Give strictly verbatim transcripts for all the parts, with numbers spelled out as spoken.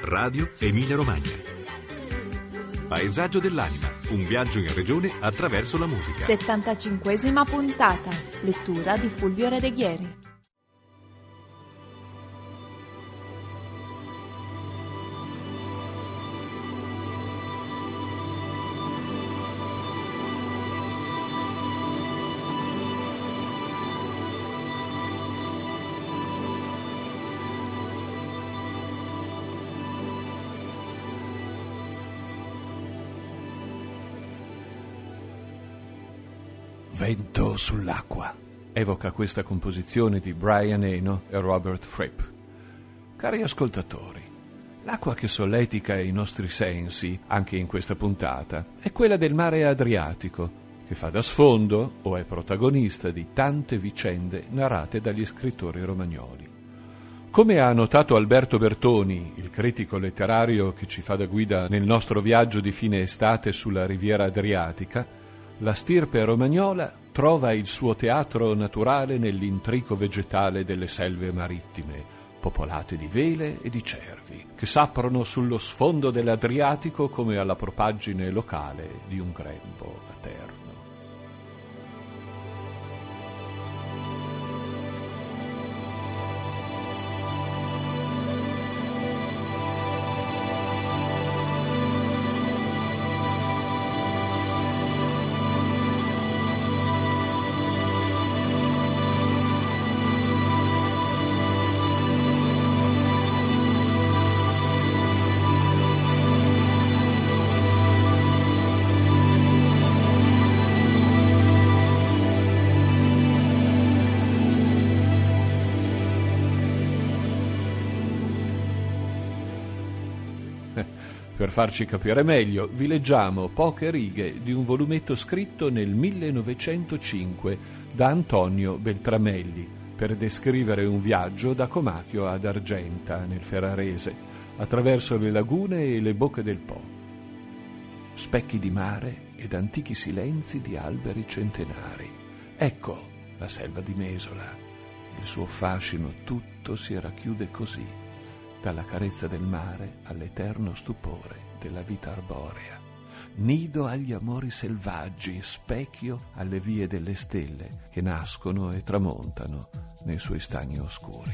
Radio Emilia Romagna. Paesaggio dell'anima, un viaggio in regione attraverso la musica. settantacinquesima puntata, lettura di Fulvio Redeghieri. Vento sull'acqua. Evoca questa composizione di Brian Eno e Robert Fripp. Cari ascoltatori, l'acqua che solletica i nostri sensi, anche in questa puntata, è quella del mare Adriatico, che fa da sfondo o è protagonista di tante vicende narrate dagli scrittori romagnoli. Come ha notato Alberto Bertoni, il critico letterario che ci fa da guida nel nostro viaggio di fine estate sulla riviera adriatica, la stirpe romagnola trova il suo teatro naturale nell'intrico vegetale delle selve marittime, popolate di vele e di cervi, che s'aprono sullo sfondo dell'Adriatico come alla propaggine locale di un grembo aterno. Per farci capire meglio, vi leggiamo poche righe di un volumetto scritto nel millenovecentocinque da Antonio Beltramelli per descrivere un viaggio da Comacchio ad Argenta, nel Ferrarese, attraverso le lagune e le bocche del Po. Specchi di mare ed antichi silenzi di alberi centenari. Ecco la selva di Mesola. Il suo fascino tutto si racchiude così, dalla carezza del mare all'eterno stupore della vita arborea, nido agli amori selvaggi, specchio alle vie delle stelle che nascono e tramontano nei suoi stagni oscuri.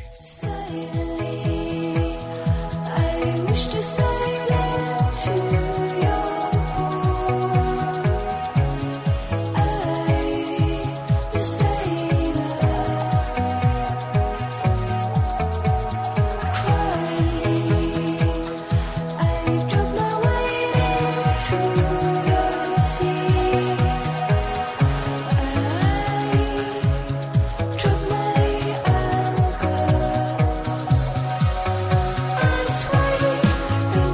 Thank you.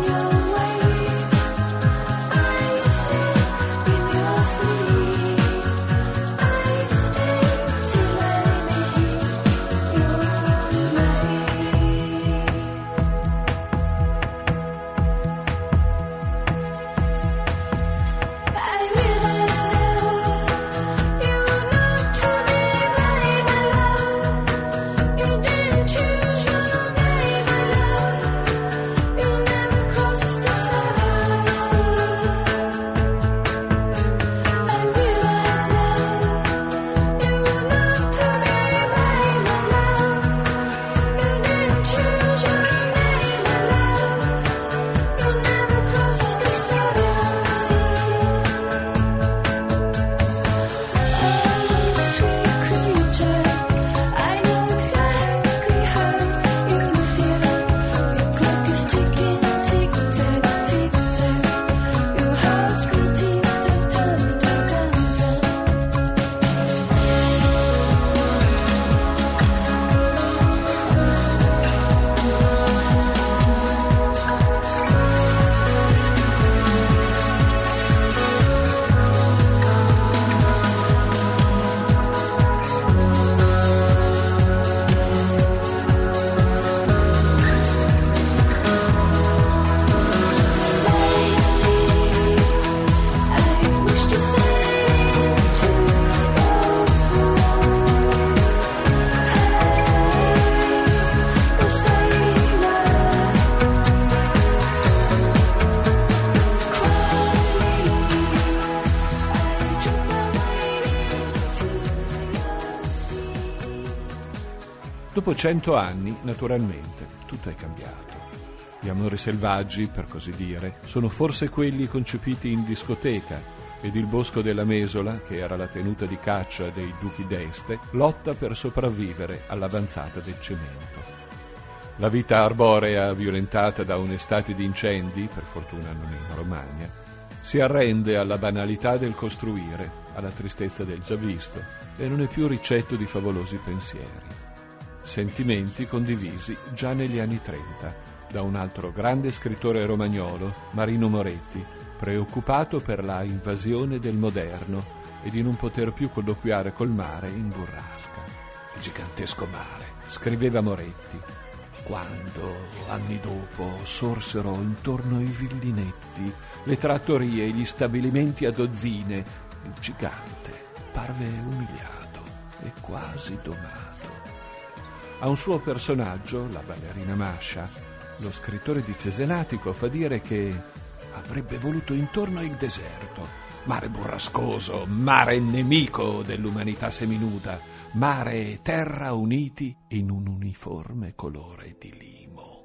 dopo cento anni, naturalmente, tutto è cambiato. Gli amori selvaggi, per così dire, sono forse quelli concepiti in discoteca, ed il bosco della Mesola, che era la tenuta di caccia dei duchi d'Este, lotta per sopravvivere all'avanzata del cemento. La vita arborea, violentata da un'estate di incendi, per fortuna non in Romagna, si arrende alla banalità del costruire, alla tristezza del già visto, e non è più ricetto di favolosi pensieri. Sentimenti condivisi già negli anni trenta da un altro grande scrittore romagnolo, Marino Moretti, preoccupato per la invasione del moderno e di non poter più colloquiare col mare in burrasca. Il gigantesco mare, scriveva Moretti, quando, anni dopo, sorsero intorno ai villinetti, le trattorie e gli stabilimenti a dozzine, il gigante parve umiliato e quasi domato. A un suo personaggio, la ballerina Mascia, lo scrittore di Cesenatico fa dire che avrebbe voluto intorno il deserto, mare burrascoso, mare nemico dell'umanità seminuda, mare e terra uniti in un uniforme colore di limo.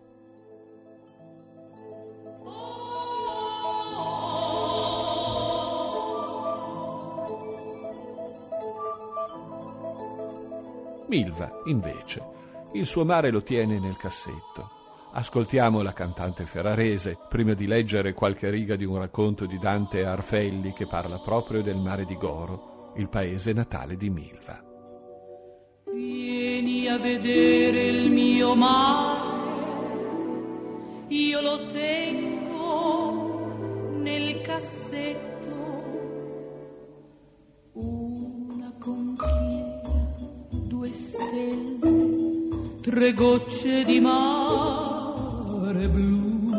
Milva, invece, il suo mare lo tiene nel cassetto. Ascoltiamo la cantante ferrarese prima di leggere qualche riga di un racconto di Dante Arfelli che parla proprio del mare di Goro, il paese natale di Milva. Vieni a vedere il mio mare, io lo tengo nel cassetto, una conchiglia, due stelle, tre gocce di mare blu,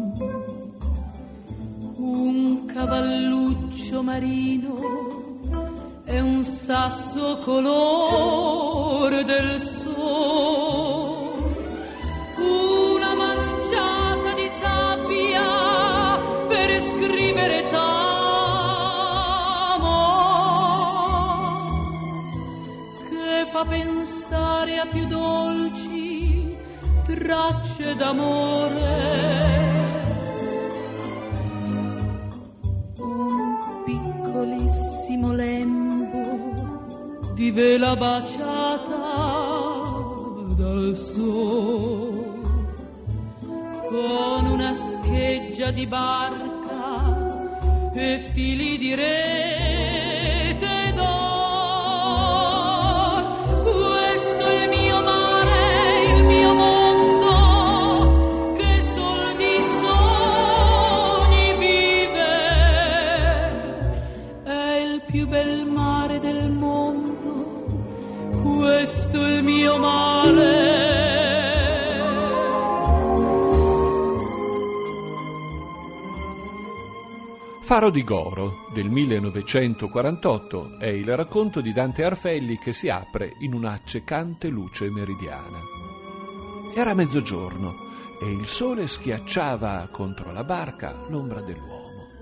un cavalluccio marino e un sasso colore del sole, una manciata di sabbia per scrivere t'amo, che fa pensare a più dolci tracce d'amore. Un piccolissimo lembo di vela baciata dal sole, con una scheggia di barca e fili di rete d'oro. Questo è il mio mare, il mio mondo, che sol di sogni vive, è il più bel mare del mondo. Questo è il mio mare. Faro di Goro del millenovecentoquarantotto è il racconto di Dante Arfelli che si apre in una accecante luce meridiana. Era mezzogiorno e il sole schiacciava contro la barca l'ombra dell'uomo.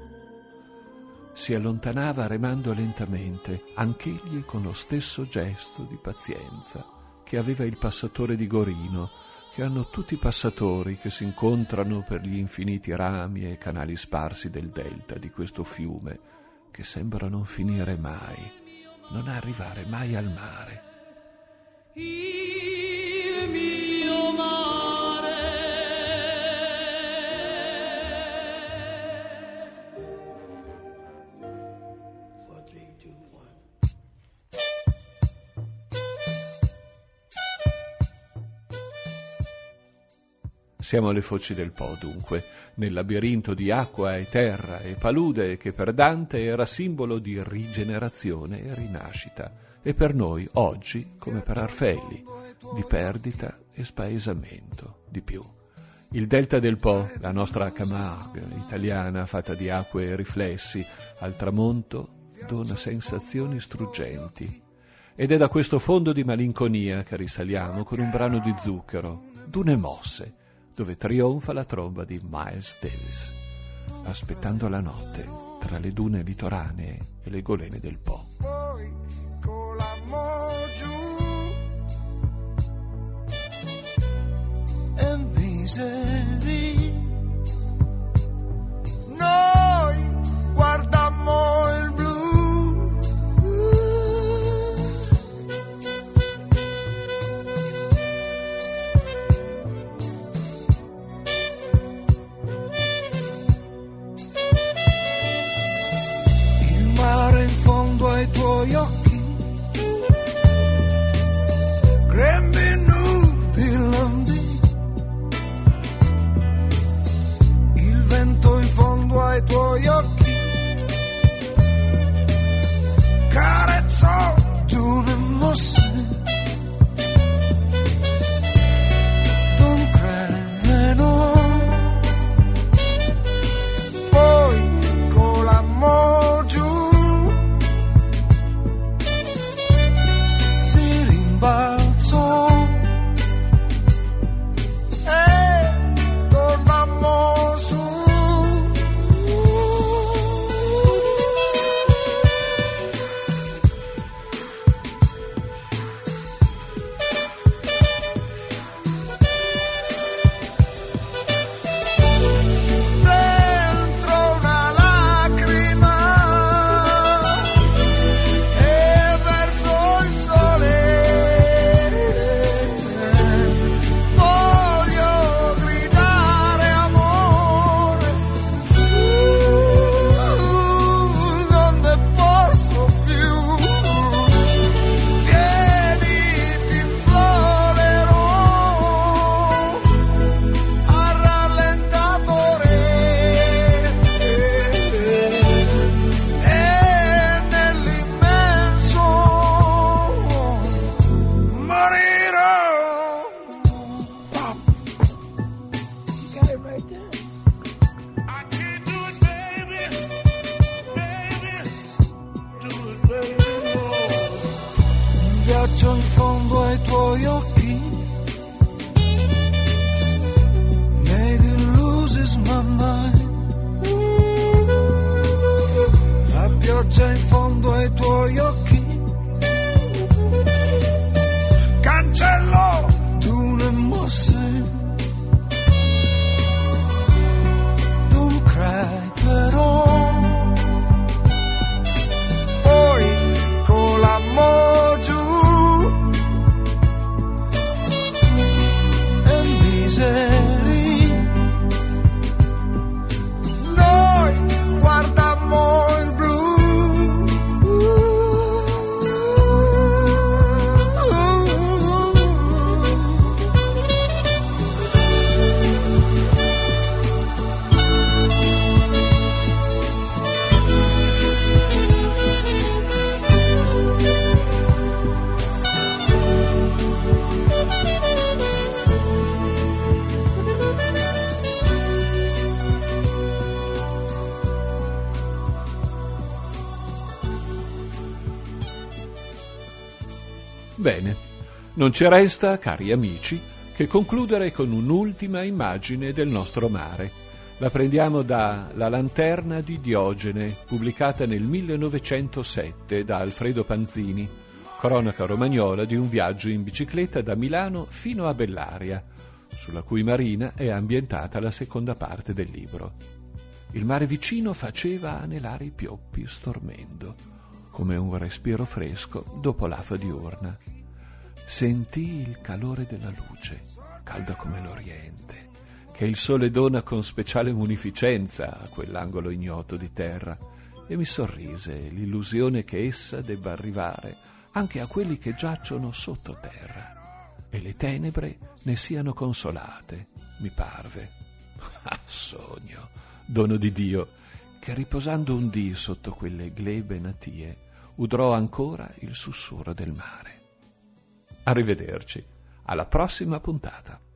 Si allontanava remando lentamente, anch'egli con lo stesso gesto di pazienza che aveva il passatore di Gorino, che hanno tutti i passatori che si incontrano per gli infiniti rami e canali sparsi del delta di questo fiume, che sembra non finire mai, non arrivare mai al mare. Il mio mare. four, three, two, one. Siamo alle foci del Po, dunque, nel labirinto di acqua e terra e palude che per Dante era simbolo di rigenerazione e rinascita, e per noi oggi, come per Arfelli, di perdita e spaesamento, di più. Il delta del Po, la nostra Camargue italiana fatta di acque e riflessi, al tramonto dona sensazioni struggenti. Ed è da questo fondo di malinconia che risaliamo con un brano di Zucchero, Dune mosse, dove trionfa la tromba di Miles Davis, aspettando la notte tra le dune litoranee e le golene del Po. Poi con la mo giù miseri. Noi guardammo il blu. Il mare in fondo ai tuoi occhi, grembi nudi lambi, il vento in fondo ai tuoi occhi, carezzò tu le mosse. Don't cry, no. Poi con l'amore giù si rimbalzò e tornammo su. Dentro una lacrima e verso il sole voglio gridare amore. Uh, non ne posso più. Vieni, ti implorerò al rallentatore e nell'immenso morirò. I can't do it, baby. Baby, do it, baby. Un viaggio in fondo ai tuoi occhi, made it loses my mind. La pioggia in fondo ai tuoi occhi, cancello tu le mosse. Don't cry però, poi con l'amore giù e miseri. Noi guardammo il blu. Bene, non ci resta, cari amici, che concludere con un'ultima immagine del nostro mare. La prendiamo da La lanterna di Diogene, pubblicata nel millenovecentosette da Alfredo Panzini, cronaca romagnola di un viaggio in bicicletta da Milano fino a Bellaria, sulla cui marina è ambientata la seconda parte del libro. Il mare vicino faceva anelare i pioppi stormendo, come un respiro fresco dopo l'afa diurna. Sentii il calore della luce, calda come l'Oriente, che il sole dona con speciale munificenza a quell'angolo ignoto di terra, e mi sorrise l'illusione che essa debba arrivare anche a quelli che giacciono sottoterra, e le tenebre ne siano consolate, mi parve. Ah, sogno, dono di Dio, che riposando un dì sotto quelle glebe natie udrò ancora il sussurro del mare. Arrivederci, alla prossima puntata.